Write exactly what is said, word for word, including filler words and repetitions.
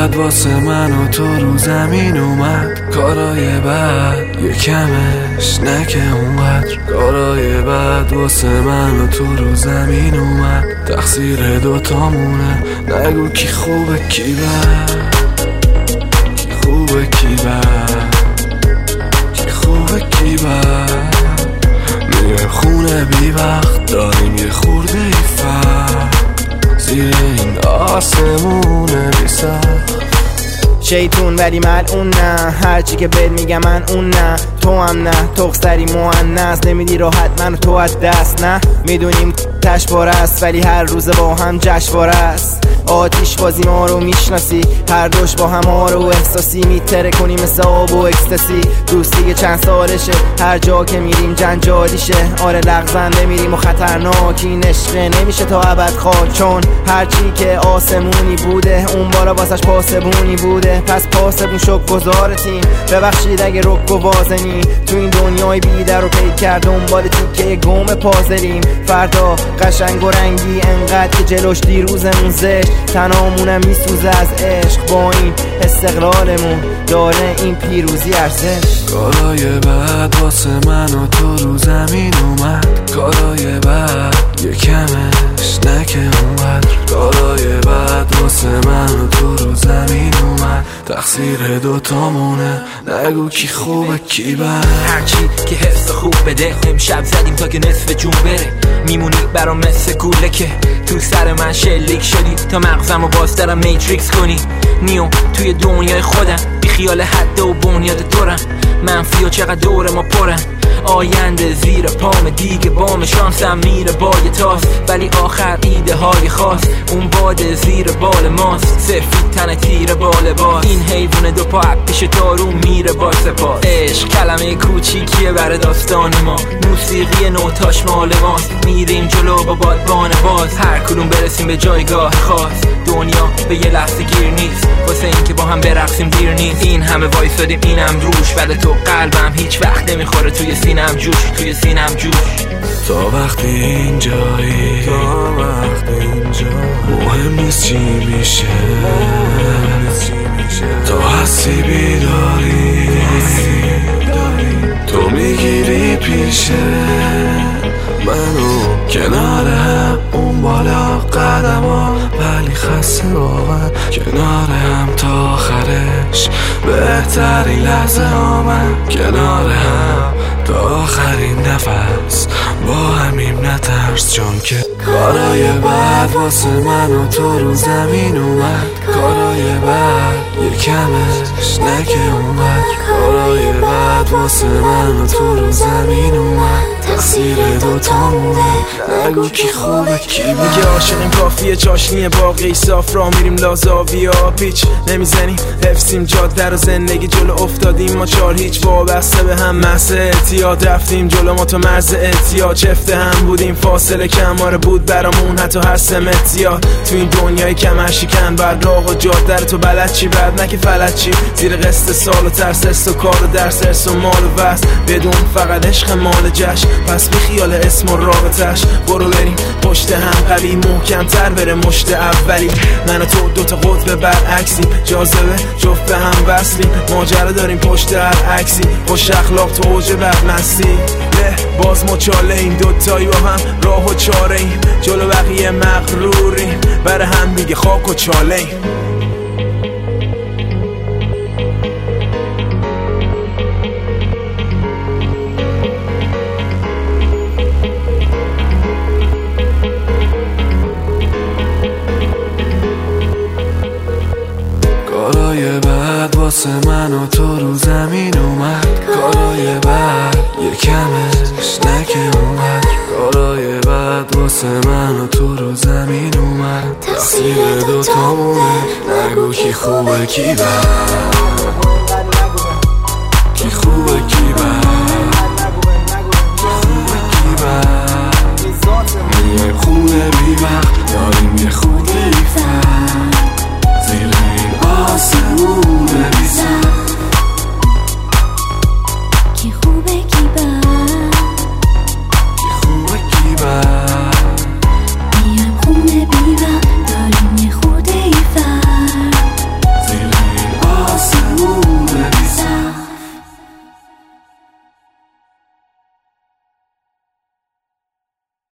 بعد واسه من و تو رو زمین اومد. کارای بعد یه کمش نکه اونقدر. کارای بعد واسه من و تو رو زمین اومد. تقصیر دوتامونه، نگو کی خوبه کی بد، کی خوبه کی بد، کی خوبه کی بد. میره خونه بی وقت داریم یه خورده ای فرق، زیر این آسمونه بی سخت. شیطون ولی ملعون نه، هرچی که بهت میگم من اون نه. تو هم نه، تخسری مؤنث، نمیدی راحت من و تو از دست. نه میدونیم تشباره است ولی هر روز با هم جشنواره است. آتیش بازی ما رو میشناسی، هر دوش با هم آرو احساسی میتره کنی مثل آب و اکستاسی. دوستی چند سالشه، هر جا که میریم جنجالیشه. آره لغزنده میریم و خطرناک، این عشقه نمیشه تا ابد خاک. چون هرچی که آسمونی بوده اون بالا واسش پاسبونی بوده. پس پاسبون شک گذارتیم، ببخشید اگه رک و وازنی. تو این دنیای بیدر رو پید کرد دنبال تیکه گم پازلیم. فردا قشنگ و رنگی انقدر که جلوش دیروزمون زشت. تنامونم میسوزه از عشق، با این استقلالمون داره این پیروزی ارزش. کارای بعد واسه من و تو رو زمین اومد. کارای بعد یه کمش نکه اونقدر. کارای بعد واسه من و تو رو زمین اومد. تقصیر دوتامونه، نگو کی خوبه کی بد. هرچی که حس خوب بده، امشب زدیم تا که نصف جون بره. میمونی برام مثل گوله که تو سر من شلیک شدی، تا مغزم و باز دارم میتریکس کنی. نیو توی دنیای خودم، بی خیال حد و بنیاد دورم. منفی و چقدر دور ما پرم، آینده زیر پام دیگه بام شانسم میره با یه تاس. ولی آخر ایده های خاص، اون باد زیر بال ماست. سفید تن تیر بال باز، این حیوان دو پا پیش دارو میره با سپاس. عشق کلمه کوچیکیه بر داستان ما، موسیقی نوتاش مال ماست. میریم جلو با بادبان باز، هر کدوم برسیم به جایگاه خاص. دنیا به یه لحظه گیر نیست، واسه این که با هم برقصیم دیر نیست. این همه وایسادیم اینم روش، ولی تو قلبم هیچ وقت نمیخوره توی سینم جوش، توی سینم جوش. تا وقتی اینجایی، تا وقتی اینجایی، مهم نیست چی میشه. تا هستی بیداری، تو میگیری پیشه منو کنارم. اون بالا قدم ها ولی خسته واقعا، کنار هم تا آخرش بهترین لحظه ها. من کنار هم تا آخرین نفس با همیم نترس، چون که کارای بعد واسه من و تو رو زمین اومد. کارای بعد یه کمش نکه اومد. کارای بعد واسه من و تو رو زمین اومد. تقصیر دوتامونه، نگو کی خوبه کی بد. میگه عاشقیم کافیه چاشنی باقی صاف، را میریم لازاویا پیچ نمیزنیم. حفظیم جاده رو زندگی جلو افتادیم ما چار هیچ. وابسته به هم محض اعتیاد، رفتیم جلو ما تو مرز اعتیاد. چفته هم بودیم فاصله کماره بود برامون حتی هر سمتیاد. تو این دنیای کمر شکن بعد راه و جاده رو تو بلد چی بعد نکه فلت چی. زیر قسط سال و ترس است و کار و درس ارس و مال و بس، بدون فقط عشق مال جشن. پس بی خیال اسم و رابطش، برو بریم پشت هم قوی محکم تر بره مشت اولی. من و تو دوتا قطب برعکسیم، جاذبه جفت به هم وصلیم. ماجرا داریم پشت هر عکسی، خوش اخلاق تو اوج بدمستی. له باز مچاله این دوتایی با هم راه و چاره ایم. جلو بقیه مغروریم، بر هم دیگه خاک و چاله ایم. کارای بعد واسه من و تو رو زمین اومد. کارای بعد یه کمش نکه اومد. کارای بعد واسه من و تو رو زمین اومد. تقصیر دوتامونه، نگو کی خوبه کی بد، کی خوبه کی